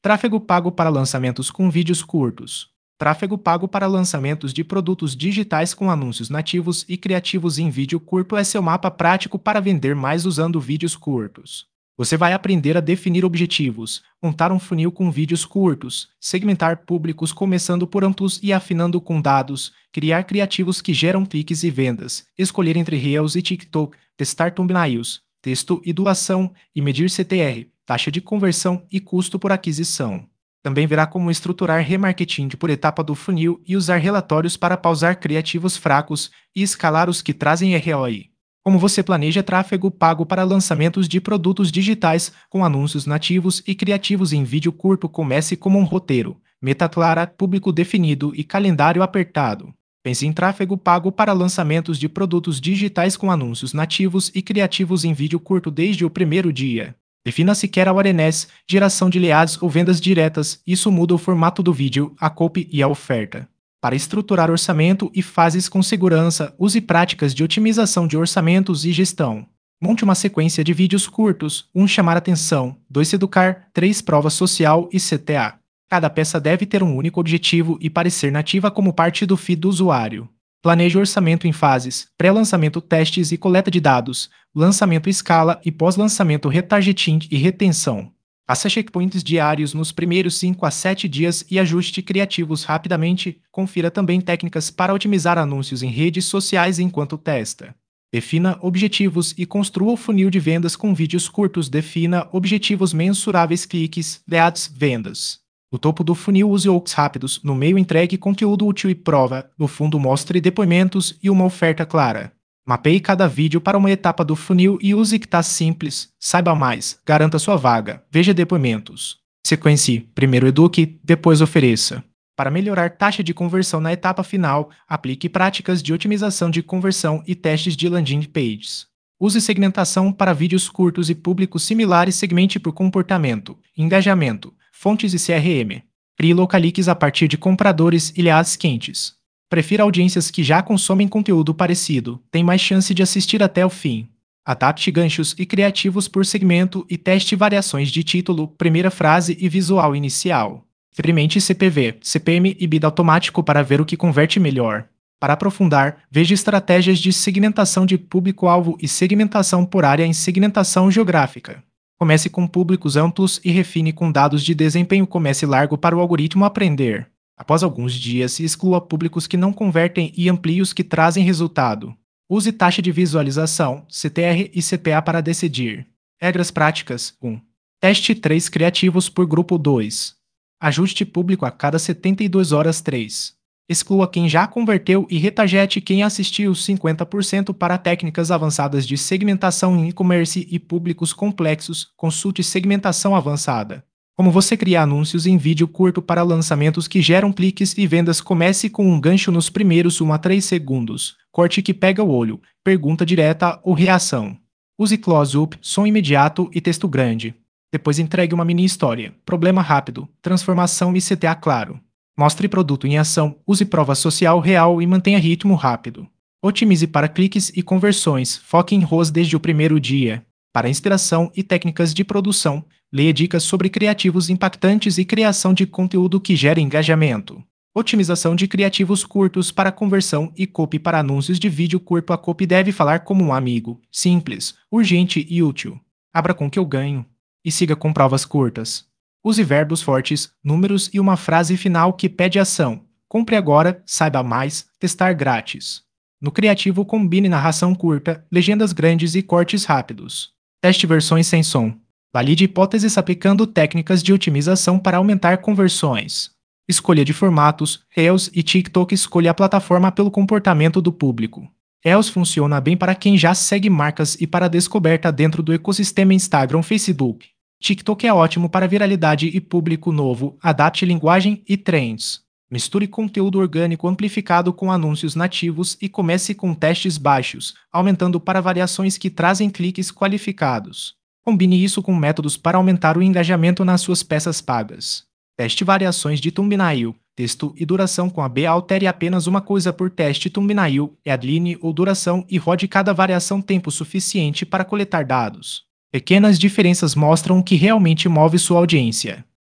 Tráfego pago para lançamentos com vídeos curtos. Tráfego pago para lançamentos de produtos digitais com anúncios nativos e criativos em vídeo curto é seu mapa prático para vender mais usando vídeos curtos. Você vai aprender a definir objetivos, montar um funil com vídeos curtos, segmentar públicos começando por amplos e afinando com dados, criar criativos que geram cliques e vendas, escolher entre Reels e TikTok, testar thumbnails, texto e duração e medir CTR, taxa de conversão e custo por aquisição. Também verá como estruturar remarketing por etapa do funil e usar relatórios para pausar criativos fracos e escalar os que trazem ROI. Como você planeja tráfego pago para lançamentos de produtos digitais com anúncios nativos e criativos em vídeo curto? Comece como um roteiro, meta clara, público definido e calendário apertado. Pense em tráfego pago para lançamentos de produtos digitais com anúncios nativos e criativos em vídeo curto desde o primeiro dia. Defina se quer awareness, geração de leads ou vendas diretas. Isso muda o formato do vídeo, a copy e a oferta. Para estruturar orçamento e fases com segurança, use práticas de otimização de orçamentos e gestão. Monte uma sequência de vídeos curtos: 1 chamar atenção, 2 educar, 3 prova social e CTA. Cada peça deve ter um único objetivo e parecer nativa como parte do feed do usuário. Planeje o orçamento em fases: pré-lançamento, testes e coleta de dados, lançamento escala e pós-lançamento retargeting e retenção. Faça checkpoints diários nos primeiros 5 a 7 dias e ajuste criativos rapidamente. Confira também técnicas para otimizar anúncios em redes sociais enquanto testa. Defina objetivos e construa o funil de vendas com vídeos curtos. Defina objetivos mensuráveis: cliques, leads, vendas. No topo do funil, use hooks rápidos. No meio, entregue conteúdo útil e prova. No fundo, mostre depoimentos e uma oferta clara. Mapeie cada vídeo para uma etapa do funil e use tags simples. Saiba mais, garanta sua vaga, veja depoimentos. Sequencie: primeiro eduque, depois ofereça. Para melhorar taxa de conversão na etapa final, aplique práticas de otimização de conversão e testes de landing pages. Use segmentação para vídeos curtos e públicos similares. Segmente por comportamento, engajamento, fontes e CRM. Crie lookalikes a partir de compradores e leads quentes. Prefira audiências que já consomem conteúdo parecido, tem mais chance de assistir até o fim. Adapte ganchos e criativos por segmento e teste variações de título, primeira frase e visual inicial. Experimente CPV, CPM e bid automático para ver o que converte melhor. Para aprofundar, veja estratégias de segmentação de público-alvo e segmentação por área em segmentação geográfica. Comece com públicos amplos e refine com dados de desempenho. Comece largo para o algoritmo aprender. Após alguns dias, exclua públicos que não convertem e amplie os que trazem resultado. Use taxa de visualização, CTR e CPA para decidir. Regras práticas: 1. Teste 3 criativos por grupo. 2. Ajuste público a cada 72 horas. 3. Exclua quem já converteu e retargete quem assistiu. 50% para técnicas avançadas de segmentação em e-commerce e públicos complexos. Consulte segmentação avançada. Como você cria anúncios em vídeo curto para lançamentos que geram cliques e vendas? Comece com um gancho nos primeiros 1 a 3 segundos. Corte que pega o olho, pergunta direta ou reação. Use close-up, som imediato e texto grande. Depois entregue uma mini história, problema rápido, transformação e CTA claro. Mostre produto em ação, use prova social real e mantenha ritmo rápido. Otimize para cliques e conversões, foque em ROAS desde o primeiro dia. Para inspiração e técnicas de produção, leia dicas sobre criativos impactantes e criação de conteúdo que gera engajamento. Otimização de criativos curtos para conversão e copy para anúncios de vídeo curto. A copy deve falar como um amigo, simples, urgente e útil. Abra com que eu ganho. E siga com provas curtas. Use verbos fortes, números e uma frase final que pede ação. Compre agora, saiba mais, testar grátis. No criativo, combine narração curta, legendas grandes e cortes rápidos. Teste versões sem som. Valide hipóteses aplicando técnicas de otimização para aumentar conversões. Escolha de formatos, Reels e TikTok. Escolha a plataforma pelo comportamento do público. Reels funciona bem para quem já segue marcas e para descoberta dentro do ecossistema Instagram, Facebook. TikTok é ótimo para viralidade e público novo. Adapte linguagem e trends. Misture conteúdo orgânico amplificado com anúncios nativos e comece com testes baixos, aumentando para variações que trazem cliques qualificados. Combine isso com métodos para aumentar o engajamento nas suas peças pagas. Teste variações de thumbnail, texto e duração com a B. Altere apenas uma coisa por teste: thumbnail, headline ou duração, e rode cada variação tempo suficiente para coletar dados. Pequenas diferenças mostram o que realmente move sua audiência.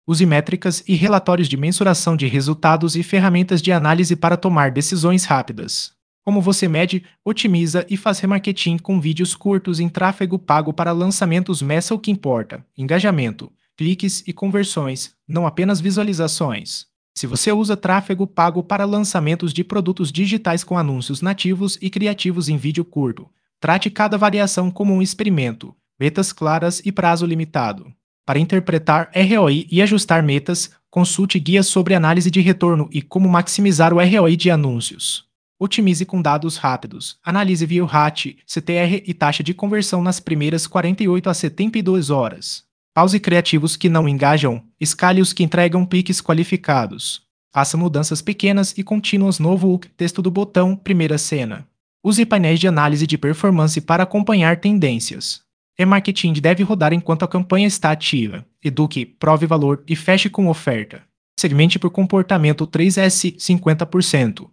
Use métricas e relatórios de mensuração de resultados e ferramentas de análise para tomar decisões rápidas. Como você mede, otimiza e faz remarketing com vídeos curtos em tráfego pago para lançamentos? Meça o que importa: engajamento, cliques e conversões, não apenas visualizações. Se você usa tráfego pago para lançamentos de produtos digitais com anúncios nativos e criativos em vídeo curto, trate cada variação como um experimento, metas claras e prazo limitado. Para interpretar ROI e ajustar metas, consulte guias sobre análise de retorno e como maximizar o ROI de anúncios. Otimize com dados rápidos. Analise view rate, CTR e taxa de conversão nas primeiras 48 a 72 horas. Pause criativos que não engajam. Escale os que entregam cliques qualificados. Faça mudanças pequenas e contínuas no hook, texto do botão, primeira cena. Use painéis de análise de performance para acompanhar tendências. Remarketing deve rodar enquanto a campanha está ativa. Eduque, prove valor e feche com oferta. Segmente por comportamento 3S 50%,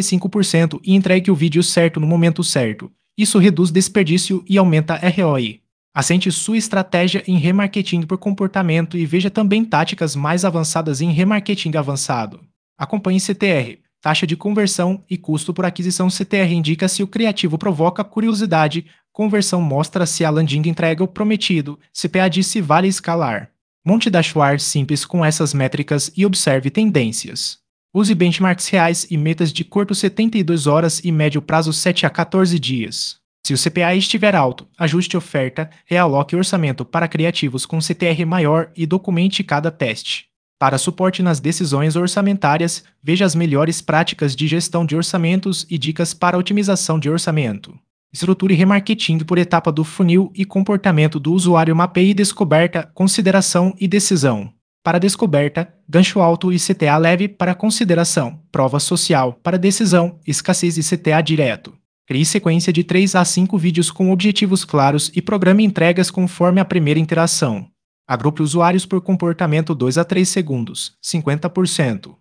95% e entregue o vídeo certo no momento certo. Isso reduz desperdício e aumenta ROI. Assente sua estratégia em remarketing por comportamento e veja também táticas mais avançadas em remarketing avançado. Acompanhe CTR, taxa de conversão e custo por aquisição. CTR indica se o criativo provoca curiosidade, conversão mostra se a landing entrega o prometido, CPA diz se vale escalar. Monte dashboard simples com essas métricas e observe tendências. Use benchmarks reais e metas de curto 72 horas e médio prazo 7 a 14 dias. Se o CPA estiver alto, ajuste oferta, realoque orçamento para criativos com CTR maior e documente cada teste. Para suporte nas decisões orçamentárias, veja as melhores práticas de gestão de orçamentos e dicas para otimização de orçamento. Estruture remarketing por etapa do funil e comportamento do usuário. Mapeie descoberta, consideração e decisão. Para descoberta, gancho alto e CTA leve. Para consideração, prova social. Para decisão, escassez e CTA direto. Crie sequência de 3 a 5 vídeos com objetivos claros e programe entregas conforme a primeira interação. Agrupe usuários por comportamento 2 a 3 segundos, 50%,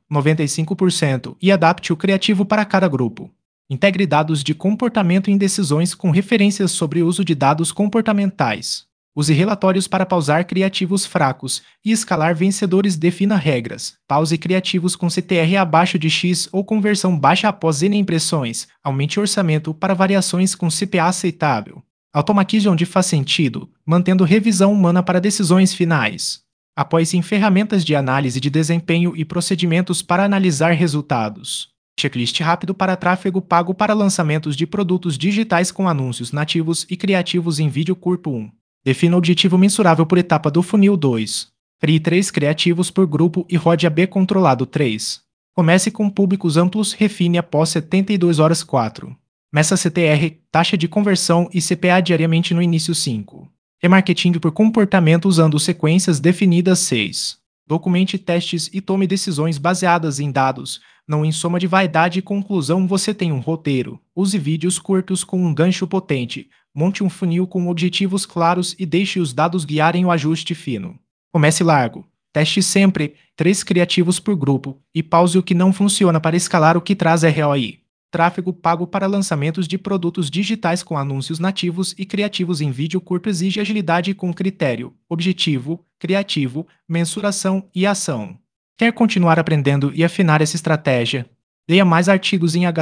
95% e adapte o criativo para cada grupo. Integre dados de comportamento em decisões com referências sobre o uso de dados comportamentais. Use relatórios para pausar criativos fracos e escalar vencedores. Defina regras. Pause criativos com CTR abaixo de X ou conversão baixa após N impressões. Aumente orçamento para variações com CPA aceitável. Automatize onde faz sentido, mantendo revisão humana para decisões finais. Apoie-se em ferramentas de análise de desempenho e procedimentos para analisar resultados. Checklist rápido para tráfego pago para lançamentos de produtos digitais com anúncios nativos e criativos em vídeo curto. 1. Defina o objetivo mensurável por etapa do funil. 2. Crie 3 criativos por grupo e rode AB controlado. 3. Comece com públicos amplos, refine após 72 horas. 4. Meça CTR, taxa de conversão e CPA diariamente no início. 5. Remarketing por comportamento usando sequências definidas. 6. Documente testes e tome decisões baseadas em dados, não em soma de vaidade e conclusão. Você tem um roteiro. Use vídeos curtos com um gancho potente. Monte um funil com objetivos claros e deixe os dados guiarem o ajuste fino. Comece largo. Teste sempre 3 criativos por grupo e pause o que não funciona para escalar o que traz ROI. Tráfego pago para lançamentos de produtos digitais com anúncios nativos e criativos em vídeo curto exige agilidade com critério, objetivo, criativo, mensuração e ação. Quer continuar aprendendo e afinar essa estratégia? Leia mais artigos em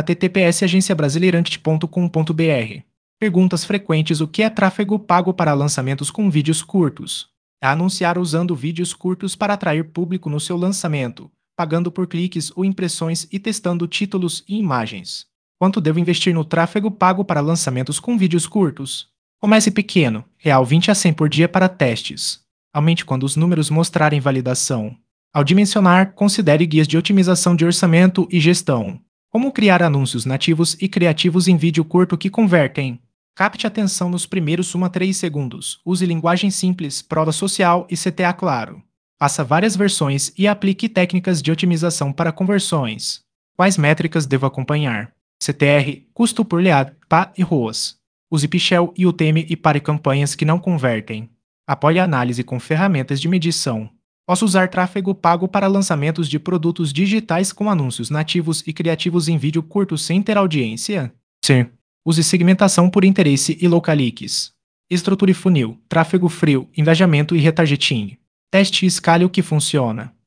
https://agenciabrasileirante.com.br. Perguntas frequentes: o que é tráfego pago para lançamentos com vídeos curtos? É anunciar usando vídeos curtos para atrair público no seu lançamento, pagando por cliques ou impressões e testando títulos e imagens. Quanto devo investir no tráfego pago para lançamentos com vídeos curtos? Comece pequeno, real 20 a 100 por dia para testes. Aumente quando os números mostrarem validação. Ao dimensionar, considere guias de otimização de orçamento e gestão. Como criar anúncios nativos e criativos em vídeo curto que convertem? Capte atenção nos primeiros 1 a 3 segundos. Use linguagem simples, prova social e CTA claro. Faça várias versões e aplique técnicas de otimização para conversões. Quais métricas devo acompanhar? CTR, custo por lead, PA e ROAS. Use Pichel e UTM e pare campanhas que não convertem. Apoie a análise com ferramentas de medição. Posso usar tráfego pago para lançamentos de produtos digitais com anúncios nativos e criativos em vídeo curto sem ter audiência? Sim. Use segmentação por interesse e lookalikes. Estruture funil, tráfego frio, engajamento e retargeting. Teste e escale o que funciona.